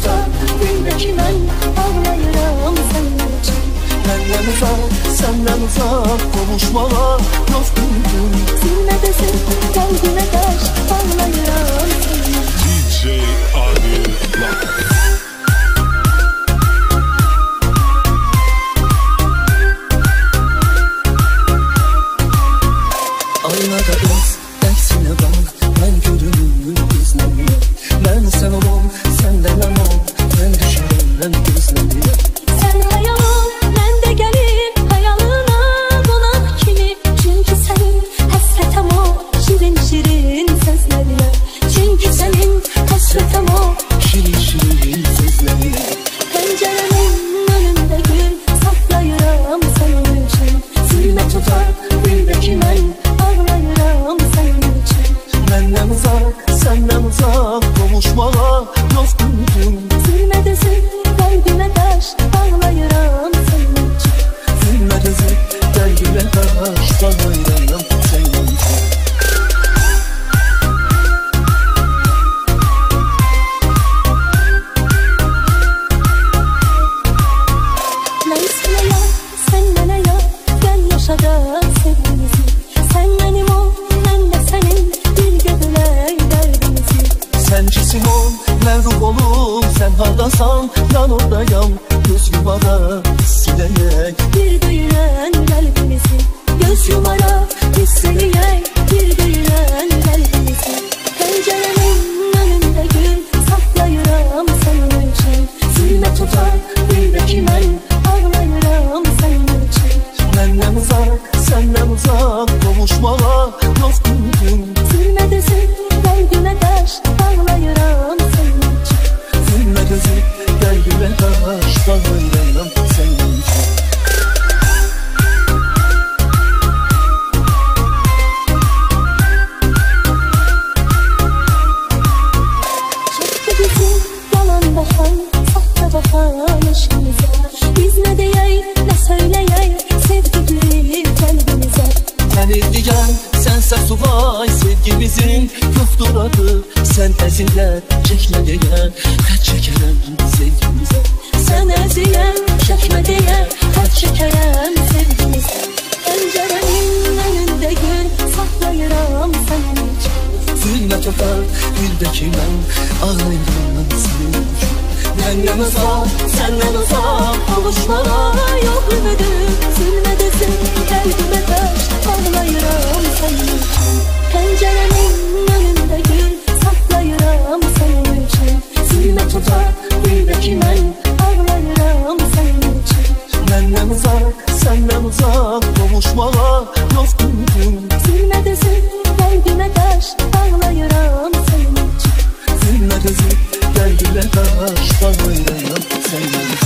tutar dildeki ben ağlayıram senin için. Benden uzak, senden uzak, kavuşmalar yok mümkün. Zilmedesin, kalbime taş, ağlayıram senin için. DJ Adil Live. Aynada göz, dersine bak, ben görünüm izlemi. Ben sen olum, senden anam, ben düşerim gözlerine. Sen hayal ol, ben de gelim hayalına dolan kimi. Çünkü senin hasretim o, şirin şirin sözlerine. Çünkü senin hasretim o, şirin şirin sözlerine. Pencerenin önünde gül, saklayıram senin için. Zilme tutar dildeki ben ağlayıram senin için. Benden uzak, senden uzak, kavuşmalar yok mümkün. Zilmedesin, kalbime taş, ağlayıram senin için. Zilmedesin, kalbime taş, ağlayıram senin için. Neyse ne ya, sen ne ya, gel yaşa da sevgimizi. Sen benim ol, ben de senin, bir göbüley derdimizi. Sencisin ol, ben ruh olum, sen hardasan yan oradayam. Göz yumara sileyek, bir büyülen kalbimizi. Göz yumara sileyek, bir büyülen kalbimizi. Pencerenin önünde gül, saklayıram senin için. Zilme tutar dildeki ben ağlayıram senin için. Benden uzak, senden uzak, kavuşmalar yok mümkün. Zilmedesin, kalbime taş, ağlayıram senin için. Zilmedesin, kalbime taş, ağlayıram senin için. Çekti bizim yalan bakan, sahte bakan aşkımıza. Biz ne diyey, ne söyleyey, sevgi girir kalbimize. Sen diyen, sense subay, sevgimizin yoktur adı. Sen ezilər, çekme diyen, kaç çekerem sevgimize. Sen ezilər, çekme diyen, kaç çekerem sevgimize. Pencerenin önünde gül, saklayıram senin için. Zilme tutar dildeki ben ağlayıram senin için. Benden uzak, senden uzak, kavuşmalar yok ümidim. Zilmedesin, kalbime taş, ağlayıram senin için. Pencerenin önünde gül, saklayıram senin için. Zilme tutar dildeki ben ağlayıram senin için. Benden uzak, senden uzak, kavuşmalar yok mümkün. Zilmedesin, kalbime taş, ağlayıram senin için. Zilmedesin, kalbime taş, ağlayıram senin için.